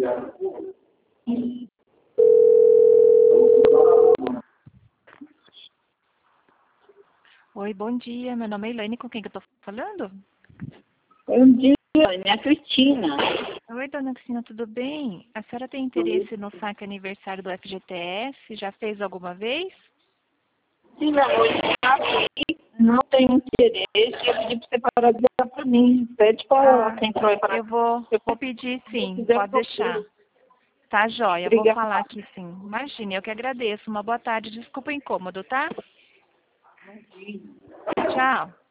Oi, bom dia. Meu nome é Elaine, com quem que eu tô falando? Bom dia, minha Cristina. Oi, dona Cristina, tudo bem? A senhora tem interesse no saque aniversário do FGTS? Já fez alguma vez? Sim, meu amor, não tenho interesse. Eu pedi para você parar de ligar para mim. Pede para quem entrou para Eu vou pedir sim, quiser pode deixar. Tá joia, eu vou Obrigada. falar aqui sim. Imagine, eu que agradeço. Uma boa tarde, desculpa o incômodo, tá? Tchau.